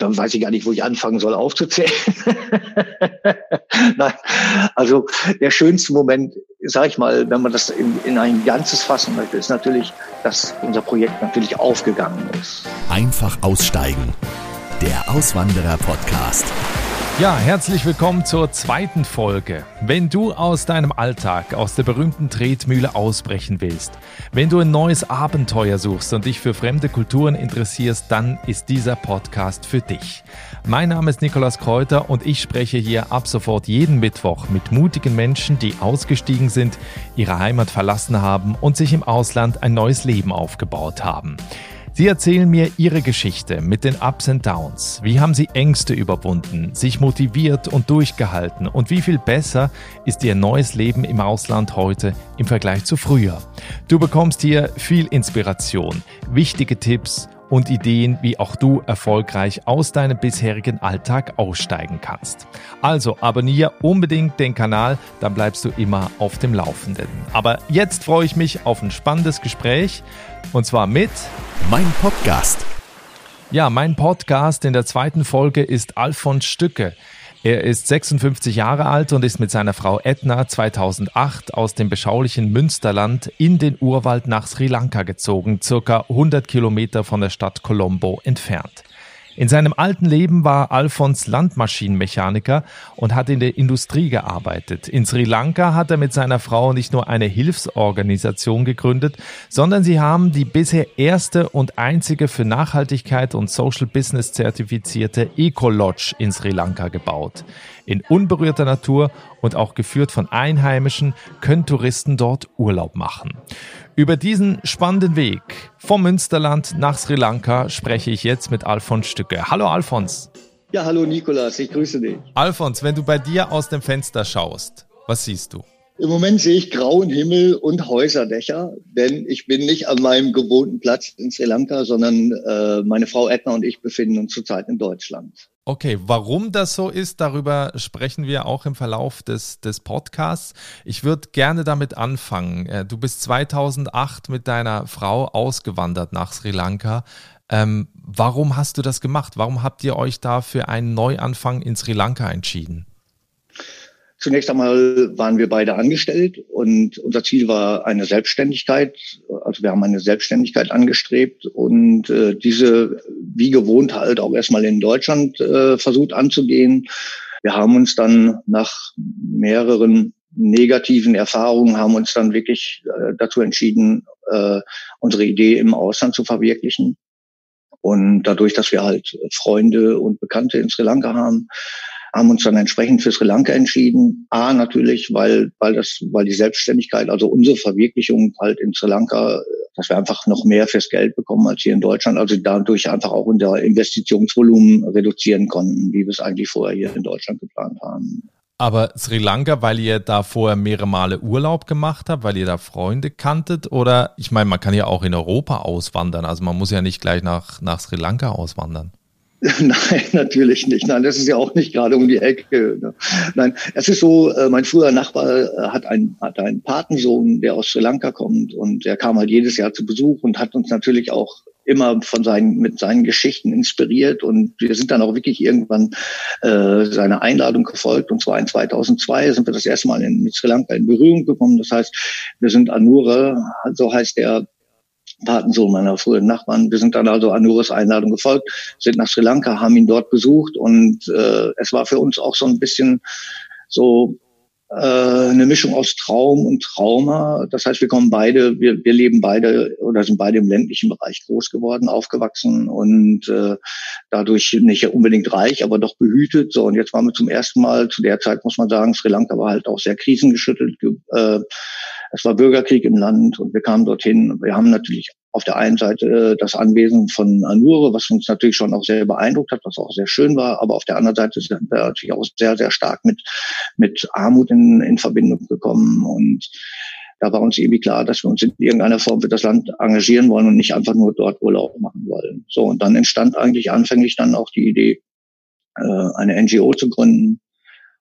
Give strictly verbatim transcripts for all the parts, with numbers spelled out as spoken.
dann weiß ich gar nicht, wo ich anfangen soll aufzuzählen. Nein, also der schönste Moment, sage ich mal, wenn man das in, in ein Ganzes fassen möchte, ist natürlich, dass unser Projekt natürlich aufgegangen ist. Einfach aussteigen. Der Auswanderer-Podcast. Ja, herzlich willkommen zur zweiten Folge. Wenn du aus deinem Alltag, aus der berühmten Tretmühle ausbrechen willst, wenn du ein neues Abenteuer suchst und dich für fremde Kulturen interessierst, dann ist dieser Podcast für dich. Mein Name ist Nikolaus Kräuter und ich spreche hier ab sofort jeden Mittwoch mit mutigen Menschen, die ausgestiegen sind, ihre Heimat verlassen haben und sich im Ausland ein neues Leben aufgebaut haben. Sie erzählen mir ihre Geschichte mit den Ups and Downs. Wie haben sie Ängste überwunden, sich motiviert und durchgehalten und wie viel besser ist ihr neues Leben im Ausland heute im Vergleich zu früher? Du bekommst hier viel Inspiration, wichtige Tipps und Ideen, wie auch du erfolgreich aus deinem bisherigen Alltag aussteigen kannst. Also abonniere unbedingt den Kanal, dann bleibst du immer auf dem Laufenden. Aber jetzt freue ich mich auf ein spannendes Gespräch und zwar mit Mein Podcast. Ja, mein Podcast in der zweiten Folge ist Alfons Stücke. Er ist sechsundfünfzig Jahre alt und ist mit seiner Frau Edna zweitausendacht aus dem beschaulichen Münsterland in den Urwald nach Sri Lanka gezogen, circa hundert Kilometer von der Stadt Colombo entfernt. In seinem alten Leben war Alfons Landmaschinenmechaniker und hat in der Industrie gearbeitet. In Sri Lanka hat er mit seiner Frau nicht nur eine Hilfsorganisation gegründet, sondern sie haben die bisher erste und einzige für Nachhaltigkeit und Social Business zertifizierte Eco-Lodge in Sri Lanka gebaut. In unberührter Natur und auch geführt von Einheimischen können Touristen dort Urlaub machen. Über diesen spannenden Weg vom Münsterland nach Sri Lanka spreche ich jetzt mit Alfons Stücke. Hallo Alfons. Ja, hallo Nikolaus, ich grüße dich. Alfons, wenn du bei dir aus dem Fenster schaust, was siehst du? Im Moment sehe ich grauen Himmel und Häuserdächer, denn ich bin nicht an meinem gewohnten Platz in Sri Lanka, sondern äh, meine Frau Edna und ich befinden uns zurzeit in Deutschland. Okay, warum das so ist, darüber sprechen wir auch im Verlauf des, des Podcasts. Ich würde gerne damit anfangen. Du bist zweitausendacht mit deiner Frau ausgewandert nach Sri Lanka. Ähm, warum hast du das gemacht? Warum habt ihr euch da für einen Neuanfang in Sri Lanka entschieden? Zunächst einmal waren wir beide angestellt und unser Ziel war eine Selbstständigkeit. Also wir haben eine Selbstständigkeit angestrebt und äh, diese wie gewohnt halt auch erstmal in Deutschland äh, versucht anzugehen. Wir haben uns dann nach mehreren negativen Erfahrungen haben uns dann wirklich äh, dazu entschieden, äh, unsere Idee im Ausland zu verwirklichen. Und dadurch, dass wir halt Freunde und Bekannte in Sri Lanka haben, haben uns dann entsprechend für Sri Lanka entschieden. A, natürlich, weil, weil das, weil die Selbstständigkeit, also unsere Verwirklichung halt in Sri Lanka, dass wir einfach noch mehr fürs Geld bekommen als hier in Deutschland, also dadurch einfach auch unser Investitionsvolumen reduzieren konnten, wie wir es eigentlich vorher hier in Deutschland geplant haben. Aber Sri Lanka, weil ihr da vorher mehrere Male Urlaub gemacht habt, weil ihr da Freunde kanntet? Oder, ich meine, man kann ja auch in Europa auswandern, also man muss ja nicht gleich nach, nach Sri Lanka auswandern. Nein, natürlich nicht. Nein, das ist ja auch nicht gerade um die Ecke. Nein, es ist so, mein früherer Nachbar hat einen, hat einen Patensohn, der aus Sri Lanka kommt und der kam halt jedes Jahr zu Besuch und hat uns natürlich auch immer von seinen, mit seinen Geschichten inspiriert und wir sind dann auch wirklich irgendwann äh, seiner Einladung gefolgt und zwar in zweitausendzwei sind wir das erste Mal in, mit Sri Lanka in Berührung gekommen. Das heißt, wir sind Anura, so heißt der Patensohn meiner früheren Nachbarn. Wir sind dann also Anuras Einladung gefolgt, sind nach Sri Lanka, haben ihn dort besucht und äh, es war für uns auch so ein bisschen so äh, eine Mischung aus Traum und Trauma. Das heißt, wir kommen beide, wir, wir leben beide oder sind beide im ländlichen Bereich groß geworden, aufgewachsen und äh, dadurch nicht unbedingt reich, aber doch behütet. So, und jetzt waren wir zum ersten Mal, zu der Zeit muss man sagen, Sri Lanka war halt auch sehr krisengeschüttelt. Äh, Es war Bürgerkrieg im Land und wir kamen dorthin. Wir haben natürlich auf der einen Seite das Anwesen von Anura, was uns natürlich schon auch sehr beeindruckt hat, was auch sehr schön war. Aber auf der anderen Seite sind wir natürlich auch sehr, sehr stark mit, mit Armut in, in Verbindung gekommen. Und da war uns irgendwie klar, dass wir uns in irgendeiner Form für das Land engagieren wollen und nicht einfach nur dort Urlaub machen wollen. So, und dann entstand eigentlich anfänglich dann auch die Idee, eine N G O zu gründen.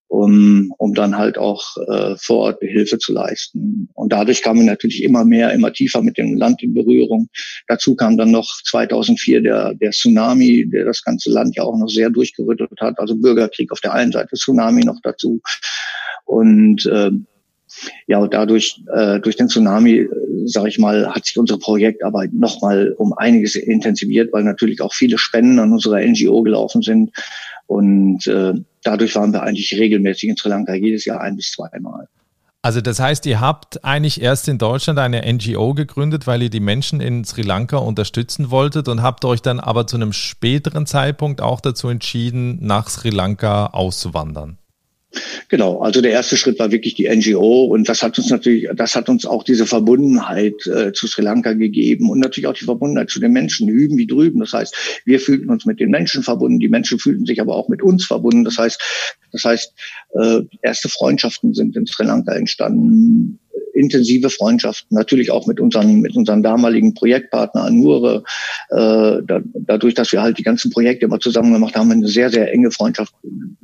um, um dann halt auch äh, vor Ort Hilfe zu leisten. Und dadurch kamen wir natürlich immer mehr, immer tiefer mit dem Land in Berührung. Dazu kam dann noch zweitausendvier der, der Tsunami, der das ganze Land ja auch noch sehr durchgerüttelt hat. Also Bürgerkrieg auf der einen Seite, Tsunami noch dazu. Und äh, ja, und dadurch, äh, durch den Tsunami, äh, sage ich mal, hat sich unsere Projektarbeit nochmal um einiges intensiviert, weil natürlich auch viele Spenden an unserer N G O gelaufen sind. Und äh, dadurch waren wir eigentlich regelmäßig in Sri Lanka, jedes Jahr ein bis zweimal. Also das heißt, ihr habt eigentlich erst in Deutschland eine N G O gegründet, weil ihr die Menschen in Sri Lanka unterstützen wolltet und habt euch dann aber zu einem späteren Zeitpunkt auch dazu entschieden, nach Sri Lanka auszuwandern. Genau, also der erste Schritt war wirklich die N G O und das hat uns natürlich, das hat uns auch diese Verbundenheit äh, zu Sri Lanka gegeben und natürlich auch die Verbundenheit zu den Menschen, hüben wie drüben. Das heißt, wir fühlten uns mit den Menschen verbunden, die Menschen fühlten sich aber auch mit uns verbunden. Das heißt, das heißt, äh, erste Freundschaften sind in Sri Lanka entstanden, intensive Freundschaften, natürlich auch mit unseren mit unseren damaligen Projektpartner Anure. Äh, da, dadurch, dass wir halt die ganzen Projekte immer zusammen gemacht haben, eine sehr, sehr enge Freundschaft,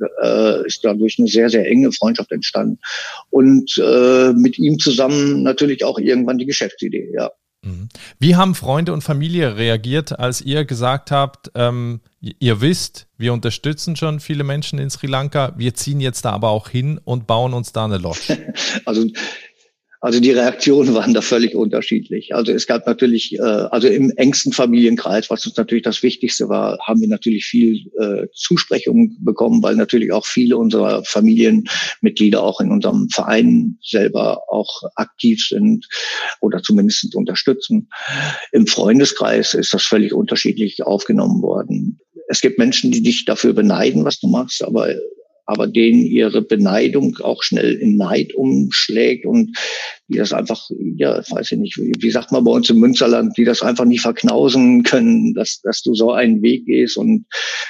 äh, ist dadurch eine sehr, sehr enge Freundschaft entstanden. Und äh, mit ihm zusammen natürlich auch irgendwann die Geschäftsidee, ja. Wie haben Freunde und Familie reagiert, als ihr gesagt habt, ähm, ihr wisst, wir unterstützen schon viele Menschen in Sri Lanka, wir ziehen jetzt da aber auch hin und bauen uns da eine Lodge? Also Also die Reaktionen waren da völlig unterschiedlich. Also es gab natürlich, äh, also im engsten Familienkreis, was uns natürlich das Wichtigste war, haben wir natürlich viel äh, Zusprechung bekommen, weil natürlich auch viele unserer Familienmitglieder auch in unserem Verein selber auch aktiv sind oder zumindest unterstützen. Im Freundeskreis ist das völlig unterschiedlich aufgenommen worden. Es gibt Menschen, die dich dafür beneiden, was du machst, aber aber denen ihre Beneidung auch schnell in Neid umschlägt und die das einfach, ja, weiß ich nicht, wie, wie sagt man bei uns im Münsterland, die das einfach nicht verknausen können, dass, dass du so einen Weg gehst und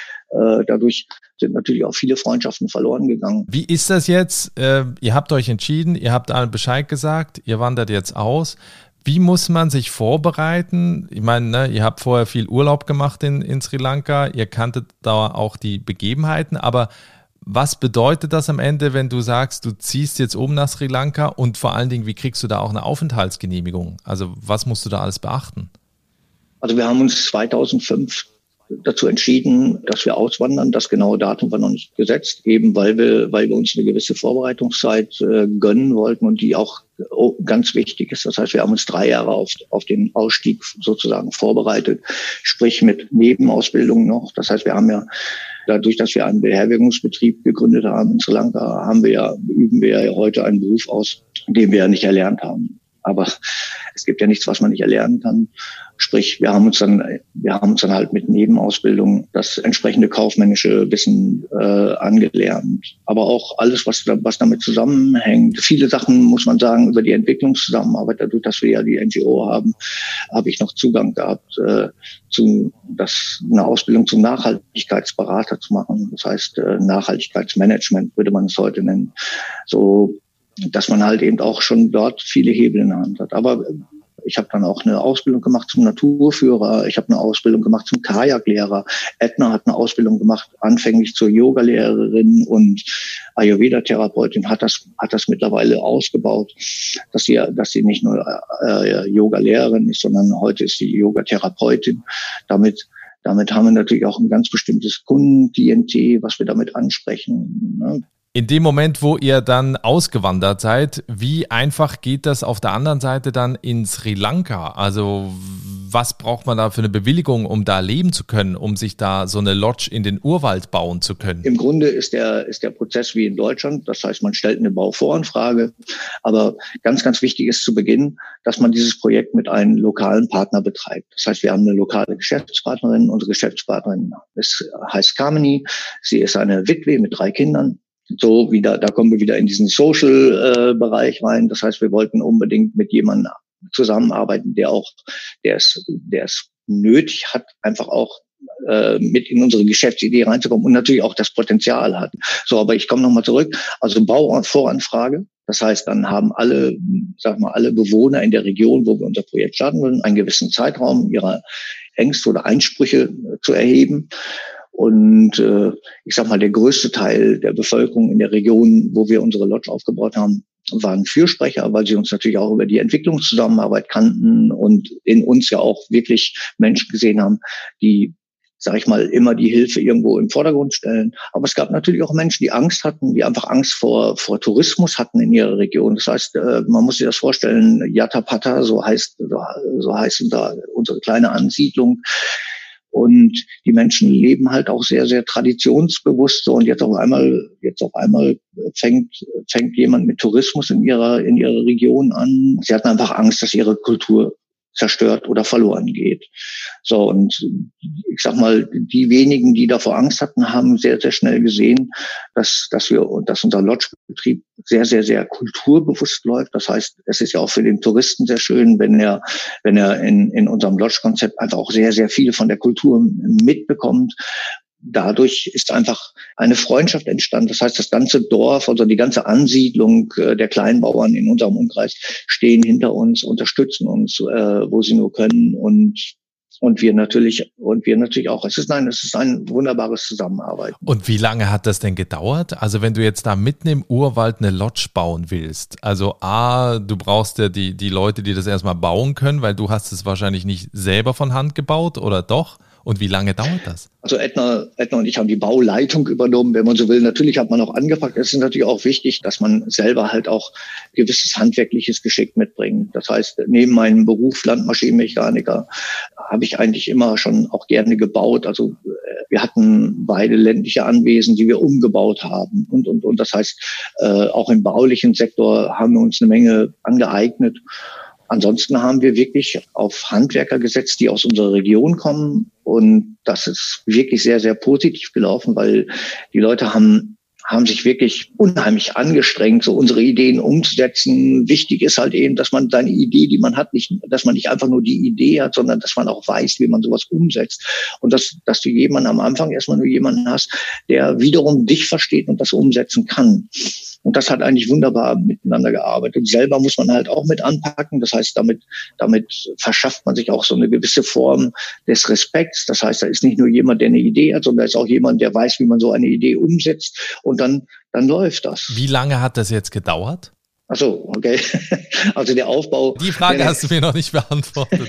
äh, dadurch sind natürlich auch viele Freundschaften verloren gegangen. Wie ist das jetzt? Äh, ihr habt euch entschieden, ihr habt allen Bescheid gesagt, ihr wandert jetzt aus. Wie muss man sich vorbereiten? Ich meine, ne, ihr habt vorher viel Urlaub gemacht in, in Sri Lanka, ihr kanntet da auch die Begebenheiten, aber was bedeutet das am Ende, wenn du sagst, du ziehst jetzt um nach Sri Lanka und vor allen Dingen, wie kriegst du da auch eine Aufenthaltsgenehmigung? Also was musst du da alles beachten? Also wir haben uns zweitausendfünf dazu entschieden, dass wir auswandern. Das genaue Datum war noch nicht gesetzt, eben weil wir, weil wir uns eine gewisse Vorbereitungszeit äh, gönnen wollten und die auch oh, ganz wichtig ist. Das heißt, wir haben uns drei Jahre auf, auf den Ausstieg sozusagen vorbereitet, sprich mit Nebenausbildung noch. Das heißt, wir haben ja dadurch, dass wir einen Beherbergungsbetrieb gegründet haben in Sri Lanka, haben wir ja, üben wir ja heute einen Beruf aus, den wir ja nicht erlernt haben. Aber es gibt ja nichts, was man nicht erlernen kann. Sprich, wir haben uns dann, wir haben uns dann halt mit Nebenausbildung das entsprechende kaufmännische Wissen äh, angelernt. Aber auch alles, was, was damit zusammenhängt. Viele Sachen, muss man sagen, über die Entwicklungszusammenarbeit, dadurch, dass wir ja die N G O haben, habe ich noch Zugang gehabt, äh, zu, das, eine Ausbildung zum Nachhaltigkeitsberater zu machen. Das heißt, äh, Nachhaltigkeitsmanagement würde man es heute nennen. So, dass man halt eben auch schon dort viele Hebel in der Hand hat. Aber ich habe dann auch eine Ausbildung gemacht zum Naturführer. Ich habe eine Ausbildung gemacht zum Kajaklehrer. Edna hat eine Ausbildung gemacht, anfänglich zur Yogalehrerin und Ayurveda-Therapeutin, hat das hat das mittlerweile ausgebaut, dass sie dass sie nicht nur äh, Yogalehrerin ist, sondern heute ist sie Yogatherapeutin. Damit damit haben wir natürlich auch ein ganz bestimmtes Kundenklientel, was wir damit ansprechen, ne? In dem Moment, wo ihr dann ausgewandert seid, wie einfach geht das auf der anderen Seite dann in Sri Lanka? Also was braucht man da für eine Bewilligung, um da leben zu können, um sich da so eine Lodge in den Urwald bauen zu können? Im Grunde ist der, ist der Prozess wie in Deutschland. Das heißt, man stellt eine Bauvoranfrage. Aber ganz, ganz wichtig ist zu Beginn, dass man dieses Projekt mit einem lokalen Partner betreibt. Das heißt, wir haben eine lokale Geschäftspartnerin. Unsere Geschäftspartnerin ist, heißt Kamini. Sie ist eine Witwe mit drei Kindern. So wieder, da kommen wir wieder in diesen Social-Bereich äh, rein. Das heißt, wir wollten unbedingt mit jemandem zusammenarbeiten, der auch, der es, der es nötig hat, einfach auch äh, mit in unsere Geschäftsidee reinzukommen und natürlich auch das Potenzial hat. So, aber ich komme nochmal zurück. Also Bauvoranfrage. Das heißt, dann haben alle, sag mal, alle Bewohner in der Region, wo wir unser Projekt starten wollen, einen gewissen Zeitraum, ihre Ängste oder Einsprüche äh, zu erheben. Und äh, ich sag mal, der größte Teil der Bevölkerung in der Region, wo wir unsere Lodge aufgebaut haben, waren Fürsprecher, weil sie uns natürlich auch über die Entwicklungszusammenarbeit kannten und in uns ja auch wirklich Menschen gesehen haben, die, sag ich mal, immer die Hilfe irgendwo im Vordergrund stellen. Aber es gab natürlich auch Menschen, die Angst hatten, die einfach Angst vor, vor Tourismus hatten in ihrer Region. Das heißt, man muss sich das vorstellen, Yatapata, so heißt, so heißt unser, unsere kleine Ansiedlung. Und die Menschen leben halt auch sehr, sehr traditionsbewusst. So, und jetzt auf einmal, jetzt auf einmal fängt, fängt jemand mit Tourismus in ihrer, in ihrer Region an. Sie hatten einfach Angst, dass ihre Kultur zerstört oder verloren geht. So, und ich sag mal, die wenigen, die davor Angst hatten, haben sehr, sehr schnell gesehen, dass, dass wir, dass unser Lodgebetrieb sehr, sehr, sehr kulturbewusst läuft. Das heißt, es ist ja auch für den Touristen sehr schön, wenn er, wenn er in, in unserem Lodge-Konzept einfach auch sehr, sehr viel von der Kultur mitbekommt. Dadurch ist einfach eine Freundschaft entstanden. Das heißt, das ganze Dorf, also die ganze Ansiedlung der Kleinbauern in unserem Umkreis stehen hinter uns, unterstützen uns, äh, wo sie nur können, und und wir natürlich und wir natürlich auch. Es ist nein, es ist ein wunderbares Zusammenarbeiten. Und wie lange hat das denn gedauert? Also wenn du jetzt da mitten im Urwald eine Lodge bauen willst, also A, du brauchst ja die die Leute, die das erstmal bauen können, weil du hast es wahrscheinlich nicht selber von Hand gebaut, oder doch? Und wie lange dauert das? Also Edna, Edna und ich haben die Bauleitung übernommen, wenn man so will. Natürlich hat man auch angepackt. Es ist natürlich auch wichtig, dass man selber halt auch gewisses handwerkliches Geschick mitbringt. Das heißt, neben meinem Beruf Landmaschinenmechaniker habe ich eigentlich immer schon auch gerne gebaut. Also wir hatten beide ländliche Anwesen, die wir umgebaut haben. Und, und, und das heißt, äh, auch im baulichen Sektor haben wir uns eine Menge angeeignet. Ansonsten haben wir wirklich auf Handwerker gesetzt, die aus unserer Region kommen. Und das ist wirklich sehr, sehr positiv gelaufen, weil die Leute haben haben sich wirklich unheimlich angestrengt, so unsere Ideen umzusetzen. Wichtig ist halt eben, dass man seine Idee, die man hat, nicht, dass man nicht einfach nur die Idee hat, sondern dass man auch weiß, wie man sowas umsetzt. Und dass, dass du jemanden am Anfang erstmal nur jemanden hast, der wiederum dich versteht und das umsetzen kann. Und das hat eigentlich wunderbar miteinander gearbeitet. Und selber muss man halt auch mit anpacken. Das heißt, damit, damit verschafft man sich auch so eine gewisse Form des Respekts. Das heißt, da ist nicht nur jemand, der eine Idee hat, sondern da ist auch jemand, der weiß, wie man so eine Idee umsetzt. Und dann, dann läuft das. Wie lange hat das jetzt gedauert? Ach so, okay. Also der Aufbau. Die Frage hast du mir noch nicht beantwortet.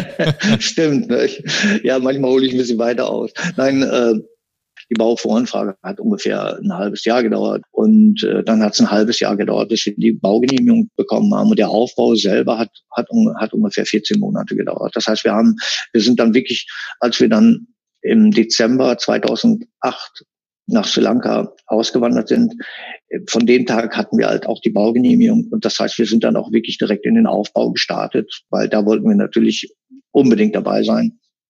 Stimmt, ne? Ja, manchmal hole ich ein bisschen weiter aus. Nein, äh, die Bauvoranfrage hat ungefähr ein halbes Jahr gedauert, und äh, dann hat es ein halbes Jahr gedauert, bis wir die Baugenehmigung bekommen haben, und der Aufbau selber hat hat, hat ungefähr vierzehn Monate gedauert. Das heißt, wir haben wir sind dann wirklich, als wir dann im Dezember zweitausendacht nach Sri Lanka ausgewandert sind, von dem Tag hatten wir halt auch die Baugenehmigung, und das heißt, wir sind dann auch wirklich direkt in den Aufbau gestartet, weil da wollten wir natürlich unbedingt dabei sein.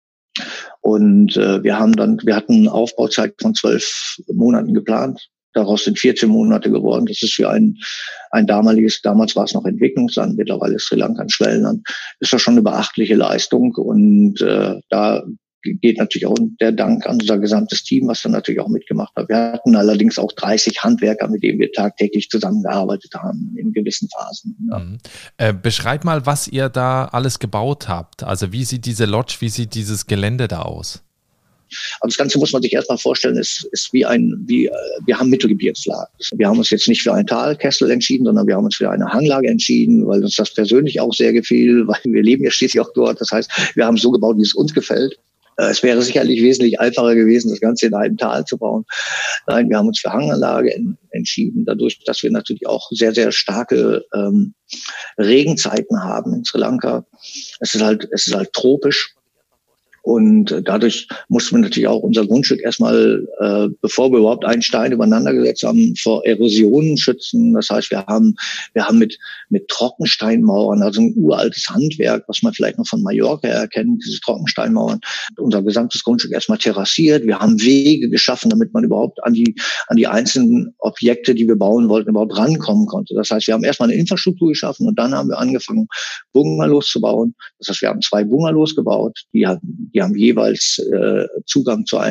Und äh, wir haben dann, wir hatten eine Aufbauzeit von zwölf Monaten geplant. Daraus sind vierzehn Monate geworden. Das ist für ein ein damaliges, damals war es noch Entwicklungsland, mittlerweile ist Sri Lanka ein Schwellenland, ist das schon eine beachtliche Leistung. Und äh, da geht natürlich auch der Dank an unser gesamtes Team, was dann natürlich auch mitgemacht hat. Wir hatten allerdings auch dreißig Handwerker, mit denen wir tagtäglich zusammengearbeitet haben in gewissen Phasen. Ja. Mhm. Äh, beschreib mal, was ihr da alles gebaut habt. Also wie sieht diese Lodge, wie sieht dieses Gelände da aus? Aber das Ganze muss man sich erstmal vorstellen, ist, ist wie ein, wie, wir haben Mittelgebirgslage. Wir haben uns jetzt nicht für einen Talkessel entschieden, sondern wir haben uns für eine Hanglage entschieden, weil uns das persönlich auch sehr gefiel, weil wir leben ja schließlich auch dort. Das heißt, wir haben es so gebaut, wie es uns gefällt. Es wäre sicherlich wesentlich einfacher gewesen, das Ganze in einem Tal zu bauen. Nein, wir haben uns für Hanganlage entschieden, dadurch, dass wir natürlich auch sehr, sehr starke ähm, Regenzeiten haben in Sri Lanka. Es ist halt, es ist halt tropisch. Und dadurch mussten wir natürlich auch unser Grundstück erstmal, äh, bevor wir überhaupt einen Stein übereinander gesetzt haben, vor Erosionen schützen. Das heißt, wir haben, wir haben mit, mit Trockensteinmauern, also ein uraltes Handwerk, was man vielleicht noch von Mallorca erkennt, diese Trockensteinmauern, unser gesamtes Grundstück erstmal terrassiert. Wir haben Wege geschaffen, damit man überhaupt an die, an die einzelnen Objekte, die wir bauen wollten, überhaupt rankommen konnte. Das heißt, wir haben erstmal eine Infrastruktur geschaffen, und dann haben wir angefangen, Bungalows zu bauen. Das heißt, wir haben zwei Bungalows gebaut, die haben Die haben jeweils äh, Zugang zu einem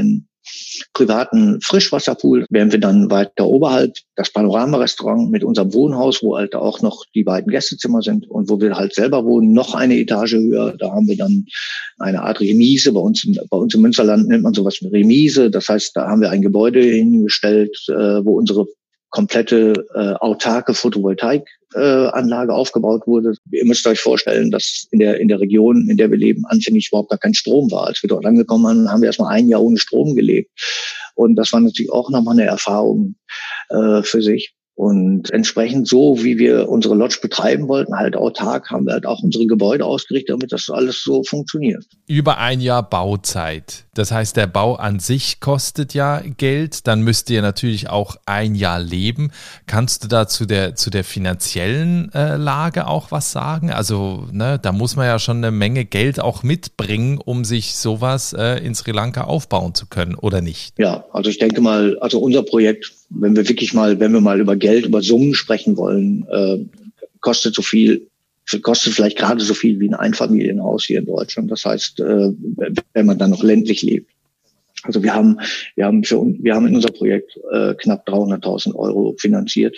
privaten Frischwasserpool, wären wir dann weiter oberhalb das Panorama-Restaurant mit unserem Wohnhaus, wo halt auch noch die beiden Gästezimmer sind und wo wir halt selber wohnen, noch eine Etage höher. Da haben wir dann eine Art Remise. Bei uns, bei uns im Münsterland nennt man sowas wie Remise. Das heißt, da haben wir ein Gebäude hingestellt, äh, wo unsere komplette äh, autarke Photovoltaikanlage äh, aufgebaut wurde. Ihr müsst euch vorstellen, dass in der in der Region, in der wir leben, anfänglich überhaupt gar kein Strom war. Als wir dort angekommen sind, haben wir erstmal ein Jahr ohne Strom gelebt. Und das war natürlich auch nochmal eine Erfahrung äh, für sich. Und entsprechend so, wie wir unsere Lodge betreiben wollten, halt autark, haben wir halt auch unsere Gebäude ausgerichtet, damit das alles so funktioniert. Über ein Jahr Bauzeit. Das heißt, der Bau an sich kostet ja Geld. Dann müsst ihr natürlich auch ein Jahr leben. Kannst du da zu der, zu der finanziellen äh, Lage auch was sagen? Also, ne, da muss man ja schon eine Menge Geld auch mitbringen, um sich sowas äh, in Sri Lanka aufbauen zu können, oder nicht? Ja, also ich denke mal, also unser Projekt, wenn wir wirklich mal, wenn wir mal über Geld, über Summen sprechen wollen, äh, kostet so viel, kostet vielleicht gerade so viel wie ein Einfamilienhaus hier in Deutschland. Das heißt, äh, wenn man dann noch ländlich lebt. Also wir haben, wir haben für uns, wir haben in unser Projekt äh, knapp dreihunderttausend Euro finanziert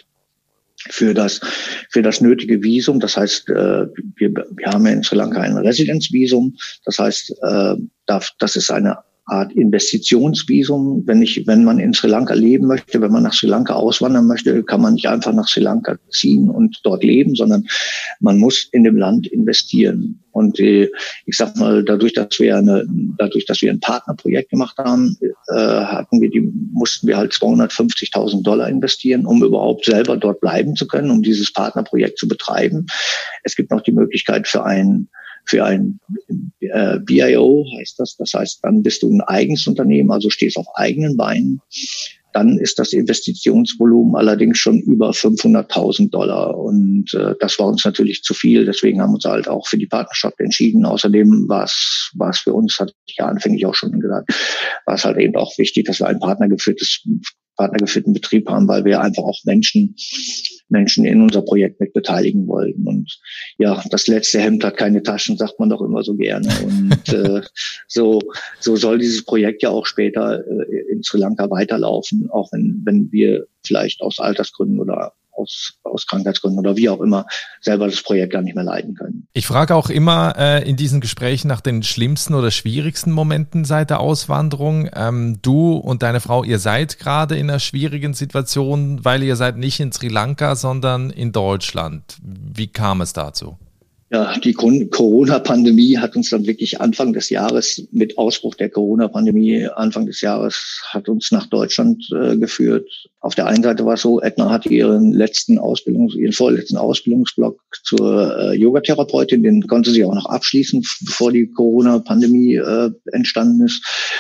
für das, für das nötige Visum. Das heißt, äh, wir, wir haben ja in Sri Lanka ein Residenzvisum. Das heißt, äh, das ist eine Art Investitionsvisum. Wenn ich, wenn man in Sri Lanka leben möchte, wenn man nach Sri Lanka auswandern möchte, kann man nicht einfach nach Sri Lanka ziehen und dort leben, sondern man muss in dem Land investieren. Und äh, ich sag mal, dadurch, dass wir eine, dadurch, dass wir ein Partnerprojekt gemacht haben, äh, hatten wir die, mussten wir halt zweihundertfünfzigtausend Dollar investieren, um überhaupt selber dort bleiben zu können, um dieses Partnerprojekt zu betreiben. Es gibt noch die Möglichkeit für ein Für ein äh, B I O heißt das. Das heißt, dann bist du ein eigenes Unternehmen, also stehst auf eigenen Beinen. Dann ist das Investitionsvolumen allerdings schon über fünfhunderttausend Dollar. Und äh, das war uns natürlich zu viel. Deswegen haben wir uns halt auch für die Partnerschaft entschieden. Außerdem war es, war es für uns, hatte ich ja anfänglich auch schon gesagt, war es halt eben auch wichtig, dass wir ein partnergeführtes partnergeführten Betrieb haben, weil wir einfach auch Menschen Menschen in unser Projekt mit beteiligen wollten. Und ja, das letzte Hemd hat keine Taschen, sagt man doch immer so gerne. Und äh, so so soll dieses Projekt ja auch später äh, in Sri Lanka weiterlaufen, auch wenn wenn wir vielleicht aus Altersgründen oder aus, aus Krankheitsgründen oder wie auch immer selber das Projekt gar nicht mehr leiten können. Ich frage auch immer äh, in diesen Gesprächen nach den schlimmsten oder schwierigsten Momenten seit der Auswanderung. Ähm, du und deine Frau, ihr seid gerade in einer schwierigen Situation, weil ihr seid nicht in Sri Lanka, sondern in Deutschland. Wie kam es dazu? Ja, die Corona-Pandemie hat uns dann wirklich Anfang des Jahres, mit Ausbruch der Corona-Pandemie Anfang des Jahres, hat uns nach Deutschland äh, geführt. Auf der einen Seite war es so, Edna hatte ihren letzten Ausbildungs-, ihren vorletzten Ausbildungsblock zur äh, Yogatherapeutin, den konnte sie auch noch abschließen, bevor die Corona-Pandemie äh, entstanden ist.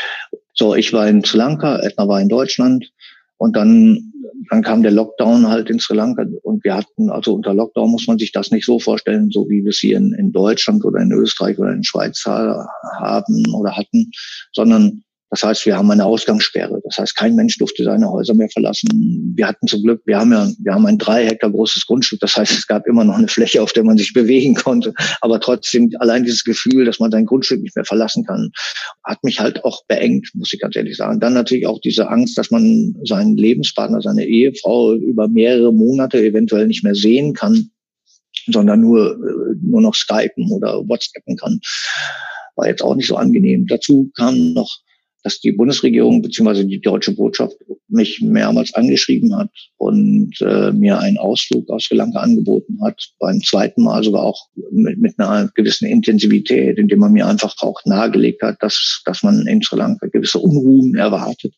So, ich war in Sri Lanka, Edna war in Deutschland. Und dann, dann kam der Lockdown halt in Sri Lanka und wir hatten, also unter Lockdown muss man sich das nicht so vorstellen, so wie wir es hier in, in Deutschland oder in Österreich oder in der Schweiz haben oder hatten, sondern das heißt, wir haben eine Ausgangssperre. Das heißt, kein Mensch durfte seine Häuser mehr verlassen. Wir hatten zum Glück, wir haben ja, wir haben ein drei Hektar großes Grundstück. Das heißt, es gab immer noch eine Fläche, auf der man sich bewegen konnte. Aber trotzdem, allein dieses Gefühl, dass man sein Grundstück nicht mehr verlassen kann, hat mich halt auch beengt, muss ich ganz ehrlich sagen. Dann natürlich auch diese Angst, dass man seinen Lebenspartner, seine Ehefrau über mehrere Monate eventuell nicht mehr sehen kann, sondern nur, nur noch skypen oder WhatsAppen kann. War jetzt auch nicht so angenehm. Dazu kam noch, dass die Bundesregierung bzw. die deutsche Botschaft mich mehrmals angeschrieben hat und äh, mir einen Ausflug aus Sri Lanka angeboten hat. Beim zweiten Mal sogar auch mit, mit einer gewissen Intensivität, indem man mir einfach auch nahegelegt hat, dass, dass man in Sri Lanka gewisse Unruhen erwartet.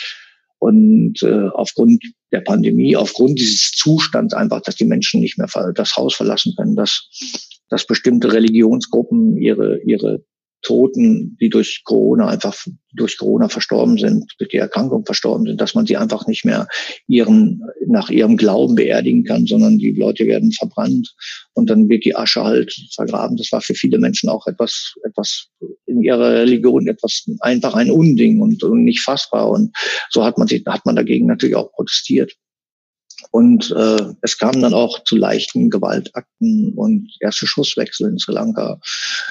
Und äh, aufgrund der Pandemie, aufgrund dieses Zustands einfach, dass die Menschen nicht mehr das Haus verlassen können, dass, dass bestimmte Religionsgruppen ihre ihre Toten, die durch Corona einfach durch Corona verstorben sind, durch die Erkrankung verstorben sind, dass man sie einfach nicht mehr ihren nach ihrem Glauben beerdigen kann, sondern die Leute werden verbrannt und dann wird die Asche halt vergraben. Das war für viele Menschen auch etwas etwas in ihrer Religion etwas einfach ein Unding und, und nicht fassbar. Und so hat man sich hat man dagegen natürlich auch protestiert. Und äh, es kam dann auch zu leichten Gewaltakten und erste Schusswechsel in Sri Lanka.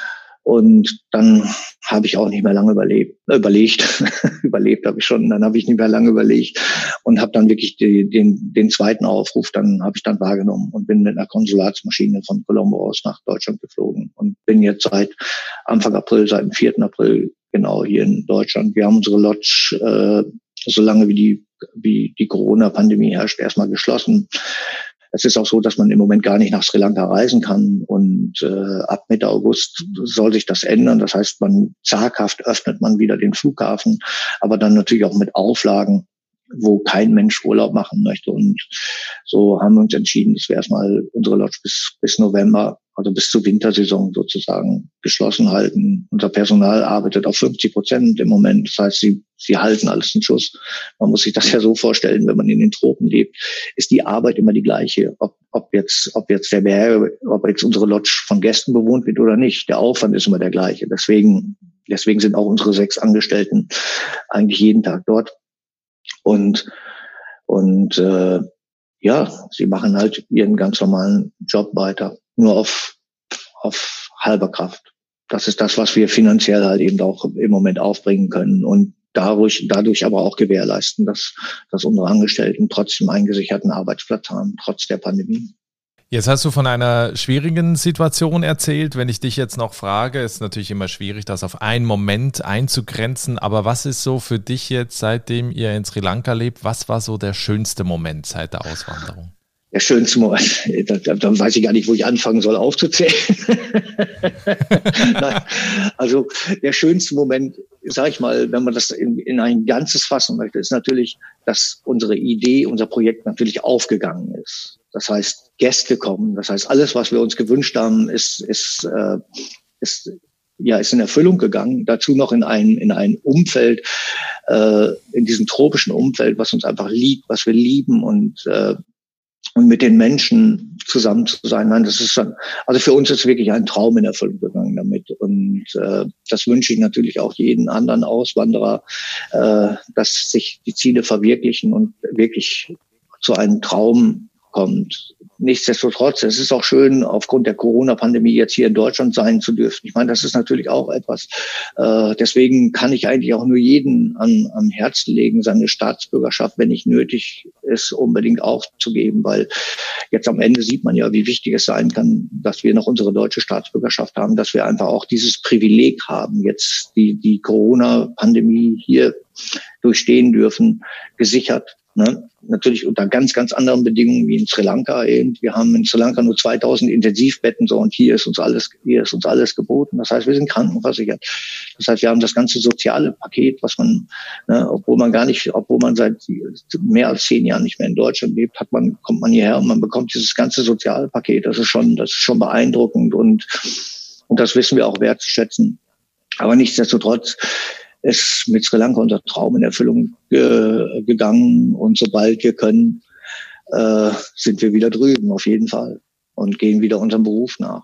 Und dann habe ich auch nicht mehr lange überlebt, äh, überlegt. überlebt habe ich schon, dann habe ich nicht mehr lange überlegt und habe dann wirklich die, den, den zweiten Aufruf, dann habe ich dann wahrgenommen und bin mit einer Konsulatsmaschine von Colombo aus nach Deutschland geflogen und bin jetzt seit Anfang April, seit dem vierten April genau hier in Deutschland. Wir haben unsere Lodge, äh, solange wie die, wie die Corona-Pandemie herrscht, erstmal geschlossen. Es ist auch so, dass man im Moment gar nicht nach Sri Lanka reisen kann und äh, ab Mitte August soll sich das ändern. Das heißt, man zaghaft öffnet man wieder den Flughafen, aber dann natürlich auch mit Auflagen, wo kein Mensch Urlaub machen möchte. Und so haben wir uns entschieden, dass wir erstmal unsere Lodge bis bis November, also bis zur Wintersaison sozusagen geschlossen halten. Unser Personal arbeitet auf fünfzig Prozent im Moment. Das heißt, sie, sie halten alles in Schuss. Man muss sich das ja so vorstellen, wenn man in den Tropen lebt, ist die Arbeit immer die gleiche. Ob, ob jetzt, ob jetzt der Berg, ob jetzt unsere Lodge von Gästen bewohnt wird oder nicht. Der Aufwand ist immer der gleiche. Deswegen, deswegen sind auch unsere sechs Angestellten eigentlich jeden Tag dort. Und, und, äh, ja, sie machen halt ihren ganz normalen Job weiter. Nur auf, auf halber Kraft. Das ist das, was wir finanziell halt eben auch im Moment aufbringen können und dadurch, dadurch aber auch gewährleisten, dass, dass unsere Angestellten trotzdem einen gesicherten Arbeitsplatz haben, trotz der Pandemie. Jetzt hast du von einer schwierigen Situation erzählt. Wenn ich dich jetzt noch frage, ist natürlich immer schwierig, das auf einen Moment einzugrenzen. Aber was ist so für dich jetzt, seitdem ihr in Sri Lanka lebt, was war so der schönste Moment seit der Auswanderung? Der schönste Moment, da, da weiß ich gar nicht, wo ich anfangen soll aufzuzählen. Nein, also der schönste Moment, sag ich mal, wenn man das in, in ein Ganzes fassen möchte, ist natürlich, dass unsere Idee, unser Projekt natürlich aufgegangen ist. Das heißt, Gäste kommen, das heißt, alles, was wir uns gewünscht haben, ist, ist, äh, ist ja, ist in Erfüllung gegangen. Dazu noch in ein, in ein Umfeld, äh, in diesem tropischen Umfeld, was uns einfach liegt, was wir lieben und, äh, und mit den Menschen zusammen zu sein. Nein, das ist schon, also für uns ist wirklich ein Traum in Erfüllung gegangen damit. Und äh, das wünsche ich natürlich auch jeden anderen Auswanderer, äh, dass sich die Ziele verwirklichen und wirklich zu einem Traum kommt. Nichtsdestotrotz, es ist auch schön, aufgrund der Corona-Pandemie jetzt hier in Deutschland sein zu dürfen. Ich meine, das ist natürlich auch etwas. Äh, deswegen kann ich eigentlich auch nur jeden an, am Herzen legen, seine Staatsbürgerschaft, wenn nicht nötig ist, unbedingt aufzugeben. Weil jetzt am Ende sieht man ja, wie wichtig es sein kann, dass wir noch unsere deutsche Staatsbürgerschaft haben, dass wir einfach auch dieses Privileg haben, jetzt die, die Corona-Pandemie hier durchstehen dürfen, gesichert. Ne? Natürlich unter ganz, ganz anderen Bedingungen wie in Sri Lanka eben. Wir haben in Sri Lanka nur zweitausend Intensivbetten so und hier ist uns alles, hier ist uns alles geboten. Das heißt, wir sind krankenversichert. Das heißt, wir haben das ganze soziale Paket, was man, ne, obwohl man gar nicht, obwohl man seit mehr als zehn Jahren nicht mehr in Deutschland lebt, hat man, kommt man hierher und man bekommt dieses ganze soziale Paket. Das ist schon, das ist schon beeindruckend und, und das wissen wir auch wertzuschätzen. Aber nichtsdestotrotz ist mit Sri Lanka unser Traum in Erfüllung äh, gegangen und sobald wir können, äh, sind wir wieder drüben, auf jeden Fall, und gehen wieder unserem Beruf nach.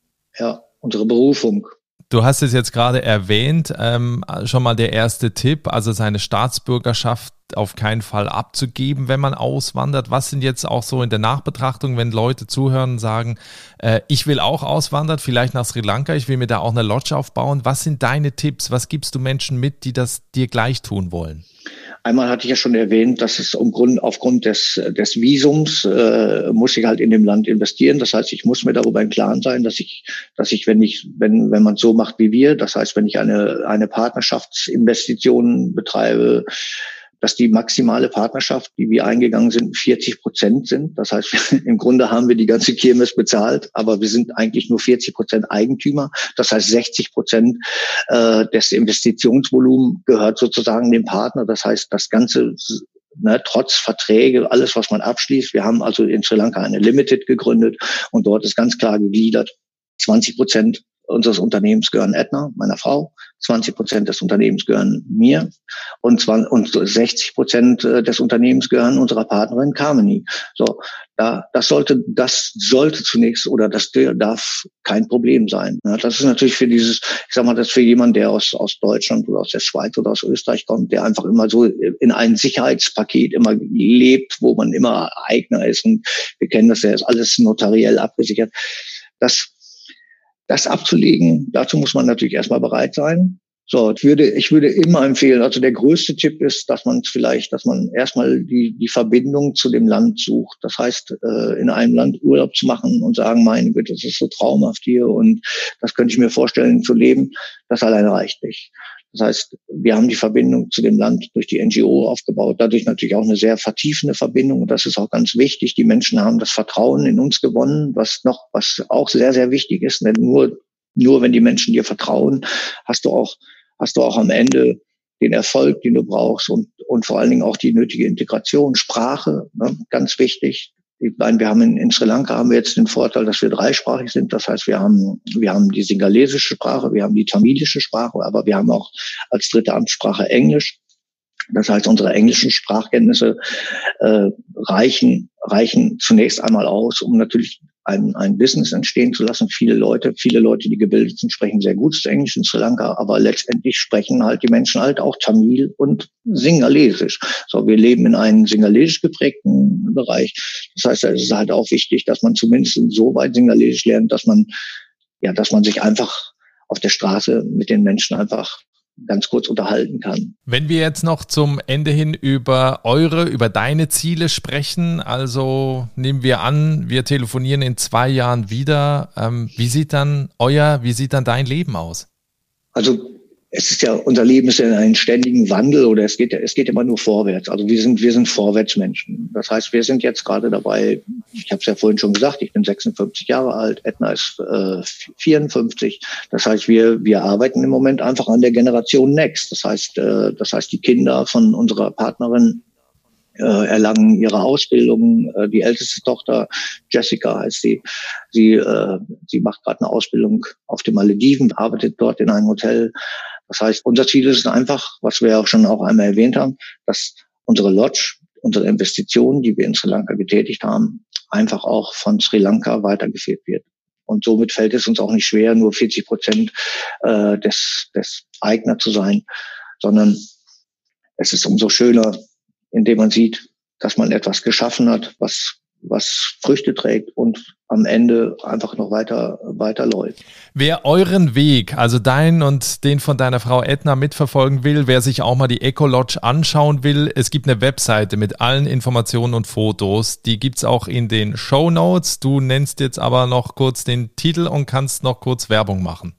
Ja, unsere Berufung. Du hast es jetzt gerade erwähnt, ähm, schon mal der erste Tipp, also seine Staatsbürgerschaft auf keinen Fall abzugeben, wenn man auswandert. Was sind jetzt auch so in der Nachbetrachtung, wenn Leute zuhören und sagen, äh, ich will auch auswandern, vielleicht nach Sri Lanka, ich will mir da auch eine Lodge aufbauen. Was sind deine Tipps? Was gibst du Menschen mit, die das dir gleich tun wollen? Einmal hatte ich ja schon erwähnt, dass es um Grund, aufgrund des, des Visums äh, muss ich halt in dem Land investieren. Das heißt, ich muss mir darüber im Klaren sein, dass ich, dass ich, wenn ich, wenn, wenn man es so macht wie wir, das heißt, wenn ich eine, eine Partnerschaftsinvestition betreibe, dass die maximale Partnerschaft, die wir eingegangen sind, vierzig Prozent sind. Das heißt, im Grunde haben wir die ganze Kirmes bezahlt, aber wir sind eigentlich nur vierzig Prozent Eigentümer. Das heißt, sechzig Prozent äh, des Investitionsvolumens gehört sozusagen dem Partner. Das heißt, das Ganze, ne, trotz Verträge, alles, was man abschließt. Wir haben also in Sri Lanka eine Limited gegründet und dort ist ganz klar gegliedert, zwanzig Prozent unseres Unternehmens gehören Edna, meiner Frau, zwanzig Prozent des Unternehmens gehören mir und sechzig Prozent des Unternehmens gehören unserer Partnerin Carmini. So, da, das sollte, das sollte zunächst oder das darf kein Problem sein. Das ist natürlich für dieses, ich sag mal, das für jemanden, der aus, aus Deutschland oder aus der Schweiz oder aus Österreich kommt, der einfach immer so in ein Sicherheitspaket immer lebt, wo man immer Eigner ist und wir kennen das ja, ist alles notariell abgesichert. Das das abzulegen, dazu muss man natürlich erstmal bereit sein. So, ich würde, ich würde immer empfehlen, also der größte Tipp ist, dass man vielleicht, dass man erstmal die, die Verbindung zu dem Land sucht. Das heißt, äh, in einem Land Urlaub zu machen und sagen, meine Güte, das ist so traumhaft hier und das könnte ich mir vorstellen zu leben, das alleine reicht nicht. Das heißt, wir haben die Verbindung zu dem Land durch die N G O aufgebaut, dadurch natürlich auch eine sehr vertiefende Verbindung und das ist auch ganz wichtig. Die Menschen haben das Vertrauen in uns gewonnen, was noch, was auch sehr, sehr wichtig ist, denn nur, nur wenn die Menschen dir vertrauen, hast du auch hast du auch am Ende den Erfolg, den du brauchst und, und vor allen Dingen auch die nötige Integration, Sprache, ne, ganz wichtig. Ich meine, wir haben in, in Sri Lanka haben wir jetzt den Vorteil, dass wir dreisprachig sind. Das heißt, wir haben, wir haben die singalesische Sprache, wir haben die tamilische Sprache, aber wir haben auch als dritte Amtssprache Englisch. Das heißt, unsere englischen Sprachkenntnisse äh, reichen, reichen zunächst einmal aus, um natürlich ein, ein Business entstehen zu lassen. Viele Leute, viele Leute, die gebildet sind, sprechen sehr gut Englisch in Sri Lanka, aber letztendlich sprechen halt die Menschen halt auch Tamil und Singalesisch. So, wir leben in einem singalesisch geprägten Bereich. Das heißt, es ist halt auch wichtig, dass man zumindest so weit Singalesisch lernt, dass man, ja, dass man sich einfach auf der Straße mit den Menschen einfach ganz kurz unterhalten kann. Wenn wir jetzt noch zum Ende hin über eure, über deine Ziele sprechen, also nehmen wir an, wir telefonieren in zwei Jahren wieder. Ähm, wie sieht dann euer, wie sieht dann dein Leben aus? Also es ist ja, unser Leben ist ja in einem ständigen Wandel oder es geht ja, es geht immer nur vorwärts. Also wir sind, wir sind Vorwärtsmenschen. Das heißt, wir sind jetzt gerade dabei, ich habe es ja vorhin schon gesagt, ich bin sechsundfünfzig Jahre alt, Edna ist äh, vierundfünfzig. Das heißt, wir, wir arbeiten im Moment einfach an der Generation Next. Das heißt, äh, das heißt, die Kinder von unserer Partnerin äh, erlangen ihre Ausbildung. Äh, die älteste Tochter, Jessica heißt sie, sie, äh, sie macht gerade eine Ausbildung auf den Malediven, arbeitet dort in einem Hotel. Das heißt, unser Ziel ist einfach, was wir auch schon auch einmal erwähnt haben, dass unsere Lodge, unsere Investitionen, die wir in Sri Lanka getätigt haben, einfach auch von Sri Lanka weitergeführt wird. Und somit fällt es uns auch nicht schwer, nur vierzig Prozent äh, des, des Eigner zu sein, sondern es ist umso schöner, indem man sieht, dass man etwas geschaffen hat, was was Früchte trägt und am Ende einfach noch weiter weiterläuft. Wer euren Weg, also deinen und den von deiner Frau Edna mitverfolgen will, wer sich auch mal die Eco Lodge anschauen will, es gibt eine Webseite mit allen Informationen und Fotos, die gibt's auch in den Shownotes. Du nennst jetzt aber noch kurz den Titel und kannst noch kurz Werbung machen.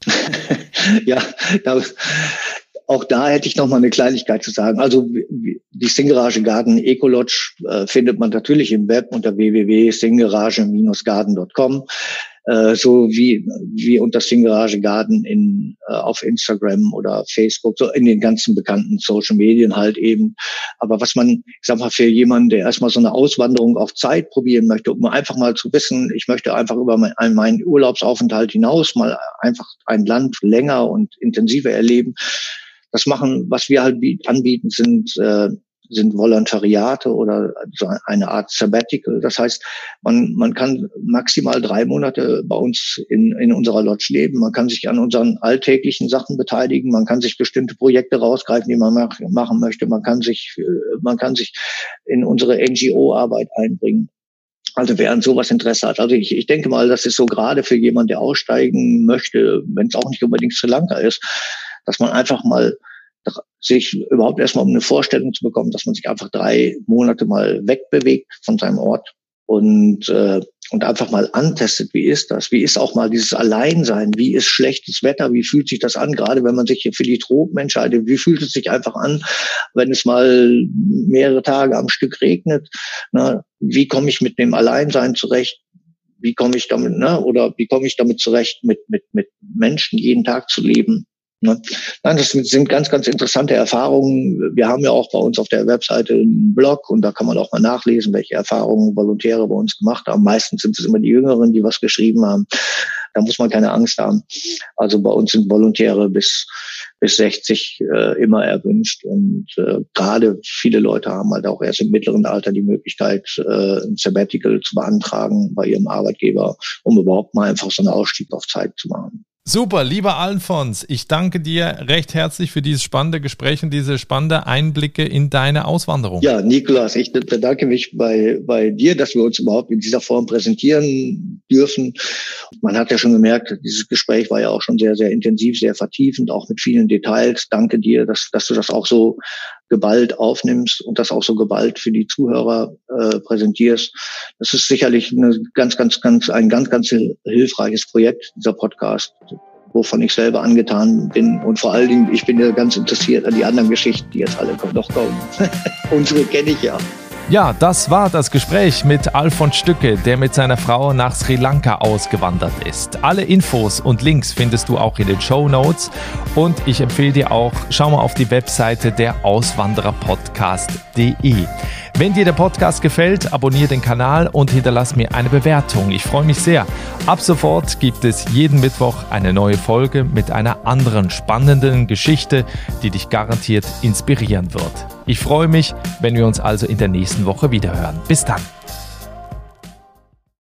Ja, da Auch da hätte ich noch mal eine Kleinigkeit zu sagen. Also die Singgarage Garden Eco Lodge äh, findet man natürlich im Web unter w w w punkt singgarage Bindestrich garden punkt com, äh, so wie wie unter Singgarage Garden in äh, auf Instagram oder Facebook, so in den ganzen bekannten Social Medien halt eben. Aber was man, ich sag mal, für jemanden, der erstmal so eine Auswanderung auf Zeit probieren möchte, um einfach mal zu wissen, ich möchte einfach über mein, meinen Urlaubsaufenthalt hinaus mal einfach ein Land länger und intensiver erleben. Das machen, was wir halt anbieten, sind äh, sind Volontariate oder so eine Art Sabbatical. Das heißt, man man kann maximal drei Monate bei uns in in unserer Lodge leben. Man kann sich an unseren alltäglichen Sachen beteiligen. Man kann sich bestimmte Projekte rausgreifen, die man mach, machen möchte. Man kann sich man kann sich in unsere N G O-Arbeit einbringen. Also wer an sowas Interesse hat. Also ich, ich denke mal, das ist so gerade für jemanden, der aussteigen möchte, wenn es auch nicht unbedingt Sri Lanka ist, dass man einfach mal sich überhaupt erstmal um eine Vorstellung zu bekommen, dass man sich einfach drei Monate mal wegbewegt von seinem Ort und äh, und einfach mal antestet, wie ist das? Wie ist auch mal dieses Alleinsein? Wie ist schlechtes Wetter? Wie fühlt sich das an? Gerade wenn man sich hier für die Tropen entscheidet, wie fühlt es sich einfach an, wenn es mal mehrere Tage am Stück regnet? Na, wie komme ich mit dem Alleinsein zurecht? Wie komme ich damit, ne? Oder wie komme ich damit zurecht, mit mit mit Menschen jeden Tag zu leben? Ne? Nein, das sind ganz, ganz interessante Erfahrungen. Wir haben ja auch bei uns auf der Webseite einen Blog und da kann man auch mal nachlesen, welche Erfahrungen Volontäre bei uns gemacht haben. Meistens sind es immer die Jüngeren, die was geschrieben haben. Da muss man keine Angst haben. Also bei uns sind Volontäre bis bis sechzig äh, immer erwünscht und äh, gerade viele Leute haben halt auch erst im mittleren Alter die Möglichkeit, äh, ein Sabbatical zu beantragen bei ihrem Arbeitgeber, um überhaupt mal einfach so einen Ausstieg auf Zeit zu machen. Super, lieber Alfons, ich danke dir recht herzlich für dieses spannende Gespräch und diese spannenden Einblicke in deine Auswanderung. Ja, Nikolaus, ich bedanke mich bei, bei dir, dass wir uns überhaupt in dieser Form präsentieren dürfen. Man hat ja schon gemerkt, dieses Gespräch war ja auch schon sehr, sehr intensiv, sehr vertiefend, auch mit vielen Details. Danke dir, dass, dass du das auch so geballt aufnimmst und das auch so geballt für die Zuhörer äh, präsentierst. Das ist sicherlich eine ganz, ganz, ganz, ein ganz, ganz hilfreiches Projekt, dieser Podcast, wovon ich selber angetan bin. Und vor allen Dingen, ich bin ja ganz interessiert an die anderen Geschichten, die jetzt alle noch kommen. Unsere kenne ich ja. Ja, das war das Gespräch mit Alfons Stücke, der mit seiner Frau nach Sri Lanka ausgewandert ist. Alle Infos und Links findest du auch in den Shownotes und ich empfehle dir auch, schau mal auf die Webseite der Auswandererpodcast punkt de. Wenn dir der Podcast gefällt, abonniere den Kanal und hinterlass mir eine Bewertung. Ich freue mich sehr. Ab sofort gibt es jeden Mittwoch eine neue Folge mit einer anderen spannenden Geschichte, die dich garantiert inspirieren wird. Ich freue mich, wenn wir uns also in der nächsten Woche wiederhören. Bis dann.